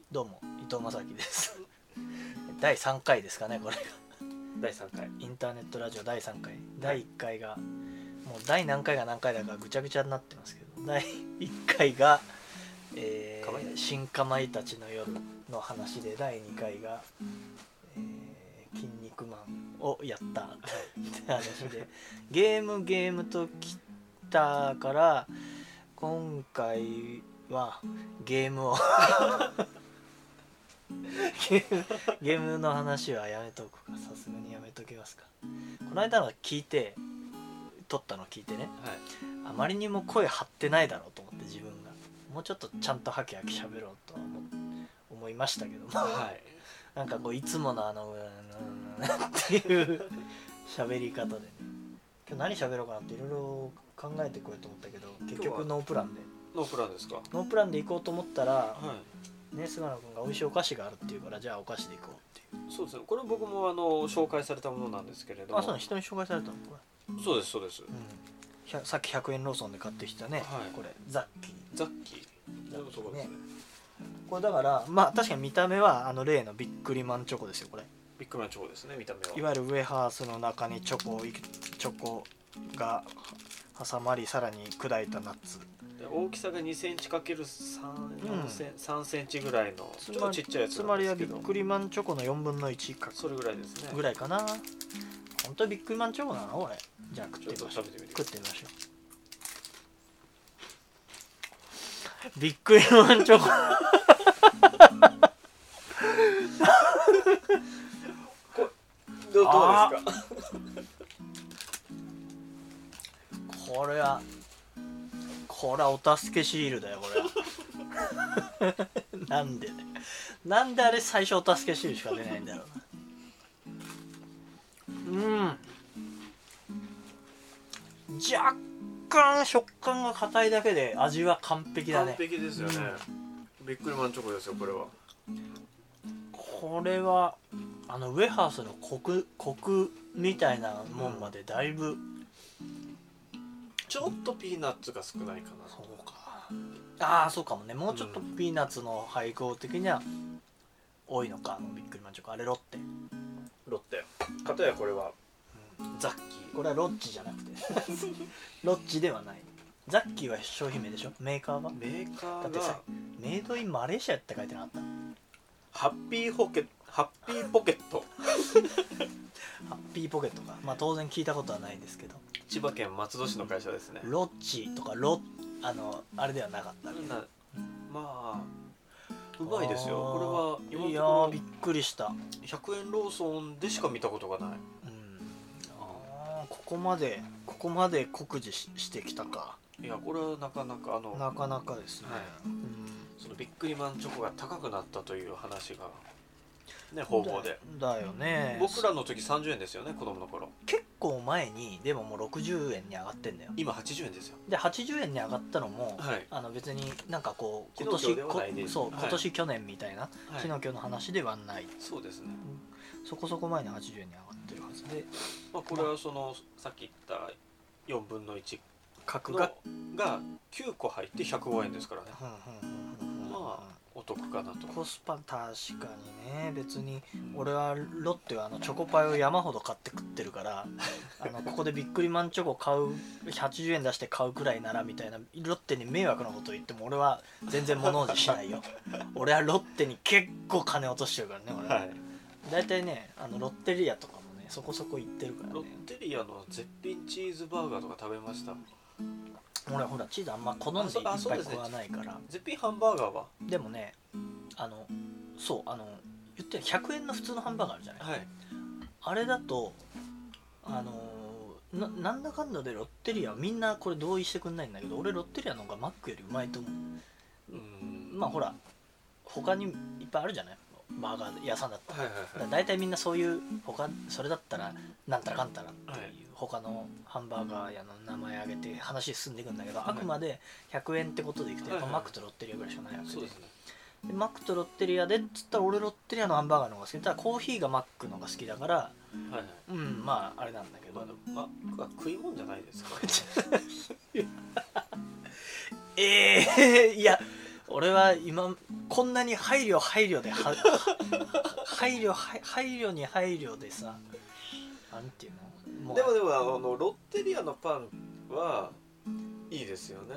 どうも伊藤正樹です第3回ですかね、これが第3回インターネットラジオ第3回、第1回がもう第何回が何回だかぐちゃぐちゃになってますけど、第1回が、新かまいたちの夜の話で、第2回が、筋肉マンをやったって話で、ゲームときたから今回はゲームをゲームの話はやめとくか、さすがにやめときますか。この間の聞いて、撮ったの聞いてね、あまりにも声張ってないだろうと思って、自分がもうちょっとちゃんとハキハキ喋ろうとは思いましたけども、なんかこういつものっていう喋り方でね、今日何喋ろうかなっていろいろ考えてこようと思ったけど、結局ノープランで。 ノープランですか？ ノープランで行こうと思ったら、ね、菅野君が美味しいお菓子があるっていうから、じゃあお菓子で行こうっていう。 そうですね、これ僕も紹介されたものなんですけれども。 あ、そう、人に紹介されたのこれ？そうですそうです、 さっき100円ローソンで買ってきたね、これザッキーそうですね。 これだからまあ確かに見た目は例のビックリマンチョコですよ。これビックリマンチョコですね、見た目は。 いわゆるウエハースの中にチョコが挟まり、さらに砕いたナッツで、大きさが2センチ ×3 センチぐらいのちょっとちっちゃいやつつまりはビックリマンチョコの4分の1か、 それぐらいですね、 ぐらいかな。本当にビックリマンチョコなのこれ？じゃあ食ってみましょう。食ってみましょう。ビックリマンチョコどうですか？ これはお助けシールだよこれなんであれ最初お助けシールしか出ないんだろうな。若干食感が硬いだけで味は完璧だね。 完璧ですよね、ビックリマンチョコですよこれは。 これはウエハースのコクみたいなもんまでだいぶ、 ちょっとピーナッツが少ないかな。 そうか、そうかもね。もうちょっとピーナッツの配合的には多いのか、ビックリマンチョコ。あれロッテかたやこれは、ザッキー。 これはロッチじゃなくてロッチではない。ザッキーは商品名でしょ。メーカーはだってさ、メイドインマレーシアって書いてなかった？ ハッピーポケットハッピーポケットか。まあ当然聞いたことはないですけど、 千葉県松戸市の会社ですね。 ロッチとかあれではなかった。 まあうまいですよこれは。 いやーびっくりした。 100円ローソンでしか見たことがない。 ここまで酷似してきたか。 いやこれはなかなかですね、 そのビックリマンチョコが高くなったという話がね、方々でだよね。 僕らの時30円ですよね、子供の頃。 結構前にでももう60円に上がってんだよ。 今80円ですよ。 で80円に上がったのも、別になんかこう今年去年みたいな昨日今日の話ではない。 そうですね、 そこそこ前に80円に上がってるはずで、 これはそのさっき言った4分の1 角が9個入って105円ですからね。まあお得かなと。 コスパ確かにね。別に俺はロッテはチョコパイを山ほど買って食ってるからここでビックリマンチョコ買う80円出して買うくらいならみたいな、ロッテに迷惑なこと言っても俺は全然物おじしないよ俺はロッテに結構金落としてるからね俺、だいたいねロッテリアとかもねそこそこ行ってるからね。 ロッテリアの絶品チーズバーガーとか食べました？ 俺ほらチーズあんま好んでいっぱい食わないから。 絶品ハンバーガーはでもねそう言ってる100円の普通のハンバーガーあるじゃない、あれだとなんだかんだでロッテリアみんなこれ同意してくんないんだけど、俺ロッテリアの方がマックよりうまいと思う。まあほら他にいっぱいあるじゃないバーガー屋さんだったら、だいたいみんなそういうそれだったらなんたらかんたらっていう他のハンバーガー屋の名前挙げて話進んでいくんだけど、あくまで100円ってことでいくとやっぱマックとロッテリアぐらいしかないわけで、でマックとロッテリアでっつったら俺ロッテリアのハンバーガーの方が好きだ。コーヒーがマックの方が好きだから、まああれなんだけど、 マックは食い物じゃないですかいや俺はこんなに配慮で配慮に配慮でさ、なんていうの、もうでもロッテリアのパンはいいですよね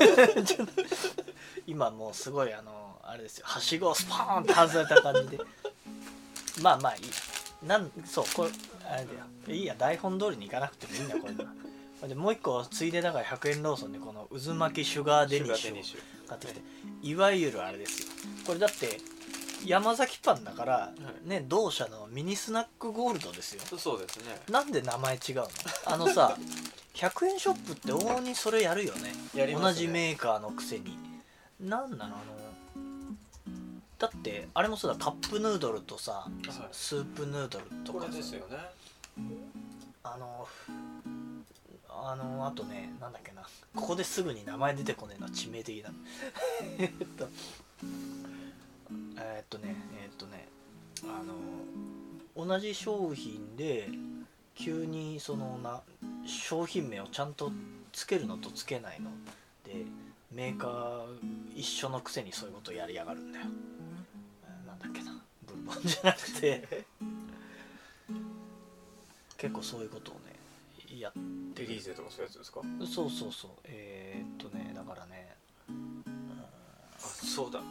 今もうすごいあれですよ、はしごをスパーンって外れた感じでまあいい、そうこれあれだよ、いいや、台本通りにいかなくてもいいんだこれでもう一個ついでだから100円ローソンでこの渦巻きシュガーデニッシュを買ってきて、いわゆるあれですよ、これだって山崎パンだからね、同社のミニスナックゴールドですよ。 そうですね。 なんで名前違うの？さ100円ショップって往々にそれやるよね。 やりますね。 同じメーカーのくせに。なんなのだってあれもそうだ、カップヌードルとさ、はい、スープヌードルとかこれですよね。 あとね、なんだっけな、ここですぐに名前出てこねえな、致命的だ同じ商品で急に商品名をちゃんとつけるのとつけないのでメーカー一緒のくせにそういうことやりやがるんだよ。なんだっけな、ブルボンじゃなくて結構そういうことをねやってデリーゼとかそういうやつですか？ そうだからね、 あ、そうだ、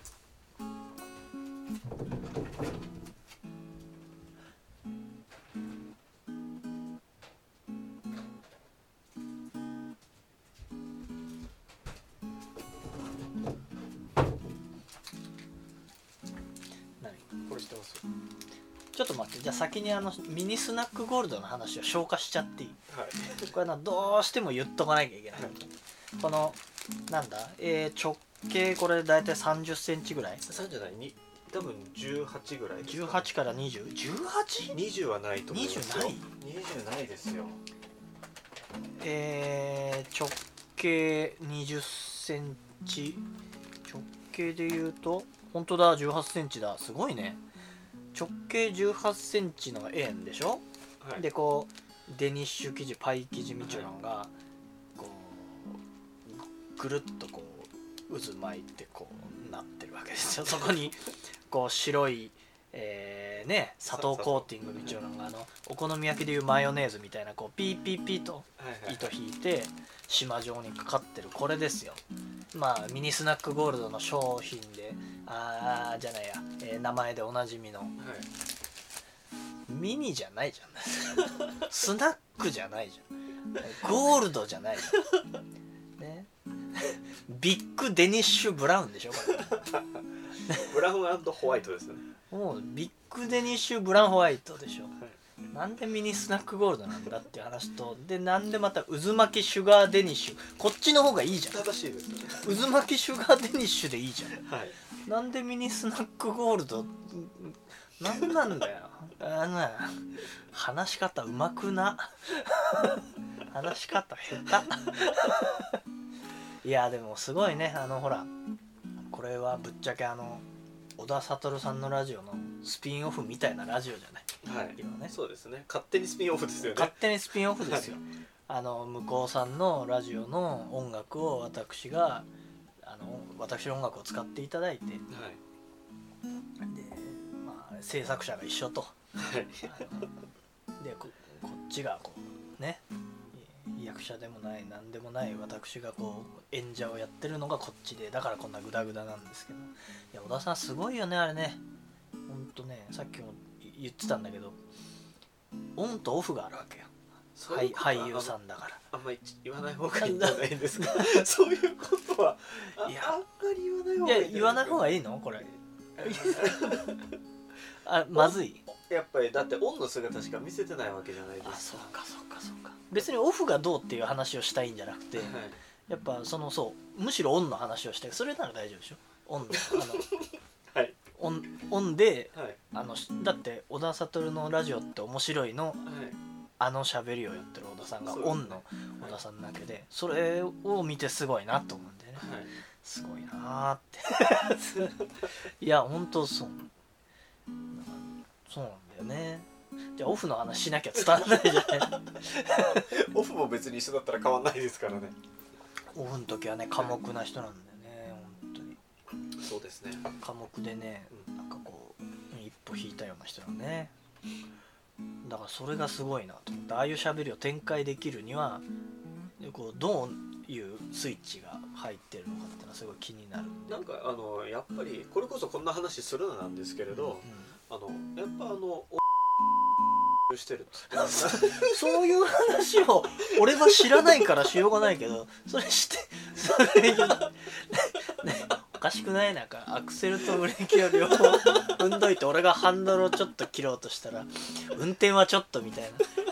これ知ってます？ ちょっと待って、じゃあ先にミニスナックゴールドの話を消化しちゃっていい？ はい。 これどうしても言っとかなきゃいけない。このなんだ、直径これだいたい30センチぐらい。 30ないに多分18ぐらいですかね。 18から 20？18？ 20はないと思いますよ。 20ない？ 20ないですよ。 直径20センチ、直径で言うと本当だ、18センチだ、すごいね。直径18センチの円でしょ、はい、でこうデニッシュ生地、パイ生地みたいなのがこうぐるっとこう渦巻いてこうなってるわけですよ。そこにこう白い、砂糖コーティングみたいなのがお好み焼きでいうマヨネーズみたいなこうピーピーピーと糸引いて島状にかかってるこれですよ。まあミニスナックゴールドの商品でじゃないや、名前でおなじみの、はい、ミニじゃないじゃんスナックじゃないじゃん、ゴールドじゃないじゃん、ね、ビッグデニッシュブラウンでしょこれブラウン&ホワイトですね。 もうビッグデニッシュブラウンホワイトでしょ、はい、なんでミニスナックゴールドなんだっていう話と、でなんでまた渦巻きシュガーデニッシュ、こっちの方がいいじゃん。 正しいですね。 渦巻きシュガーデニッシュでいいじゃん、 はい、 なんでミニスナックゴールドなんなんだよ話し方うまくな話し方下手いやでもすごいね、ほらこれはぶっちゃけ小田悟さんのラジオのスピンオフみたいなラジオじゃない、 はい、 今ね、 そうですね、勝手にスピンオフですよね。 勝手にスピンオフですよ、はい、向こうさんのラジオの音楽を私の音楽を使っていただいて、はい、で、まあ、制作者が一緒と、はい、で こっちがこうね、役者でもない何でもない私がこう演者をやってるのがこっちで、だからこんなグダグダなんですけど、いや小田さんすごいよねあれね、ほんとね、さっきも言ってたんだけどオンとオフがあるわけよ。俳優さんだからあんまり言わない方がいいんじゃないですかそういうことはあんまり言わない方がいい。 いや言わない方がいいのこれまずい。 やっぱりだってオンの姿しか見せてないわけじゃないですか。 あ、そうか別にオフがどうっていう話をしたいんじゃなくて、はい、やっぱむしろオンの話をしたい。それなら大丈夫でしょ、オンのはい、オンで、はい、だって小田悟のラジオって面白いの、はい、喋りをやってる小田さんがオンの小田さんだけで、それを見てすごいなと思うんでね、はい、すごいなっていや本当そうなんだよね。じゃあオフの話しなきゃ伝わらないじゃないオフも別に一緒だったら変わんないですからね。 オフの時はね寡黙な人なんだよね、本当に。 そうですね。 科目でね、なんかこう一歩引いたような人だね。だからそれがすごいなと思って、ああいう喋りを展開できるにはこうどういうスイッチが入ってるのかっていうのはすごい気になる。 なんかやっぱりこれこそこんな話するのなんですけれど、やっぱしてるっつってそういう話を俺は知らないからしようがないけど、それしてそれね、おかしくない？なんかアクセルとブレーキを両方踏んどいて俺がハンドルをちょっと切ろうとしたら運転はちょっとみたいな、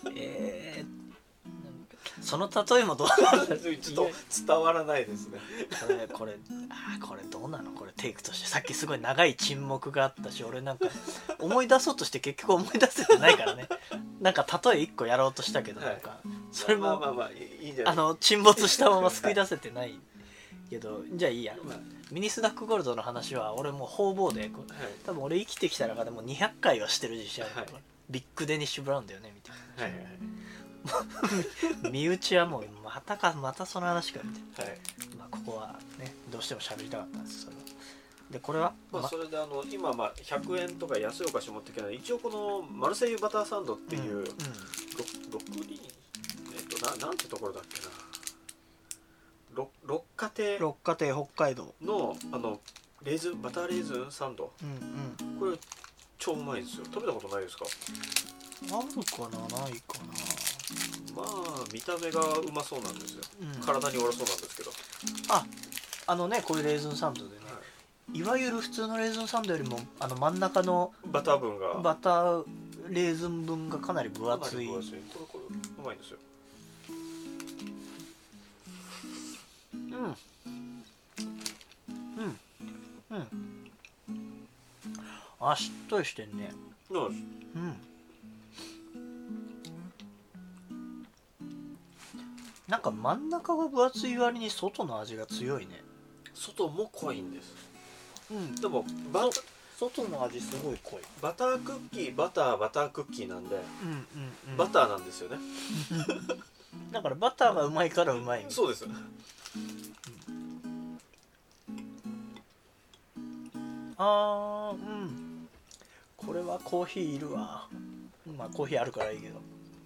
その例えもどうなんだちょっと伝わらないですね。 これどうなのこれ、テイクとしてさっきすごい長い沈黙があったし、俺なんか思い出そうとして結局思い出せてないからね。なんか例え1個やろうとしたけど、なんかそれもいいじゃない。 沈没したまま救い出せてないけど、じゃあいいや。ミニスナックゴールドの話は俺もう方々で多分俺生きてきた中でも200回はしてる自信あるから、ビッグデニッシュブラウンだよねみたいな。身内はもうまたその話かみたいな、ここはねどうしても喋りたかったんです。それでこれは、 それで今100円とか安いお菓子持ってきたら、一応このマルセイユバターサンドっていう、六輪なんてところだっけな、六花亭北海道のバターレーズンサンド、これ超うまいんですよ。食べたことないですか？ あるかな、ないかな。 見た目がうまそうなんですよ、体に悪そうなんですけど。 こういうレーズンサンドでね、いわゆる普通のレーズンサンドよりも真ん中のバターレーズン分がかなり分厚い。 これうまいんですよ。 しっとりしてんね。なんか真ん中が分厚い割に外の味が強いね。 外も濃いんです。でも外の味すごい濃い。 バタークッキーバタークッキーなんで、バターなんですよね。 だからバターがうまいからうまい。 そうです。 これはコーヒーいるわ。コーヒーあるからいいけど。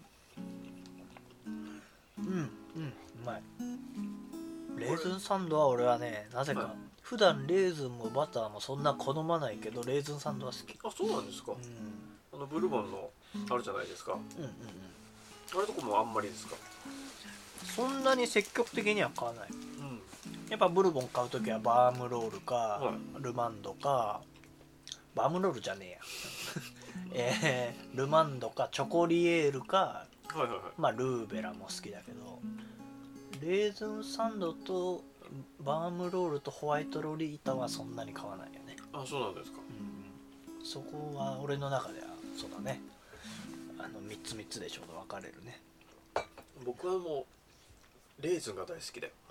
うまい。レーズンサンドは俺はね、なぜか普段レーズンもバターもそんな好まないけど、レーズンサンドは好き。 そうなんですか。ブルボンのあるじゃないですか。あれとかもあんまりですか？ そんなに積極的には買わない。やっぱブルボン買うときはバームロールか、ルマンドか、バームロールじゃねえやルマンドかチョコリエールか、ルーベラも好きだけど、レーズンサンドとバームロールとホワイトロリータはそんなに買わないよね。 そうなんですか。 そこは俺の中ではそうだね。3つでちょうど分かれるね。 僕はもうレーズンが大好きで、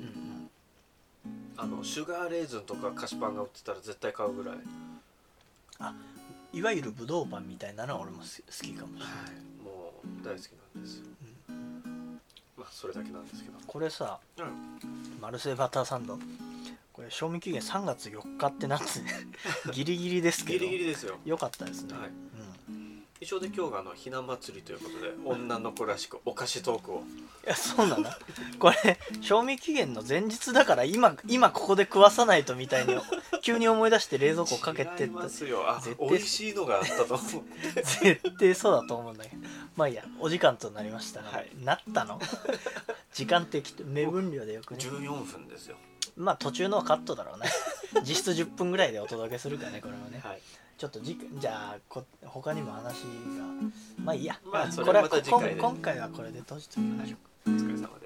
シュガーレーズンとか菓子パンが売ってたら絶対買うぐらい。 いわゆるブドウパンみたいなのは俺も好きかもしれない。 もう大好きなんですよ。それだけなんですけど。 これさ、マルセイバターサンド、これ賞味期限3月4日ってなってギリギリですけど、 ギリギリですよ。 よかったですね。 一応で今日がひな祭りということで、女の子らしくお菓子トークを。 いや、そうなんだ。これ賞味期限の前日だから今ここで食わさないとみたいに急に思い出して冷蔵庫かけて違いますよ。美味しいのがあったと思う。 絶対そうだと思うんだけど、いいや、お時間となりましたが、なったの時間的目分量でよくね。 14分ですよ。 途中のはカットだろうね。実質10分ぐらいでお届けするからね、これはね。ちょっとじゃあ他にも話がいいや。これは今回はこれで閉じてみましょう。 お疲れ様です。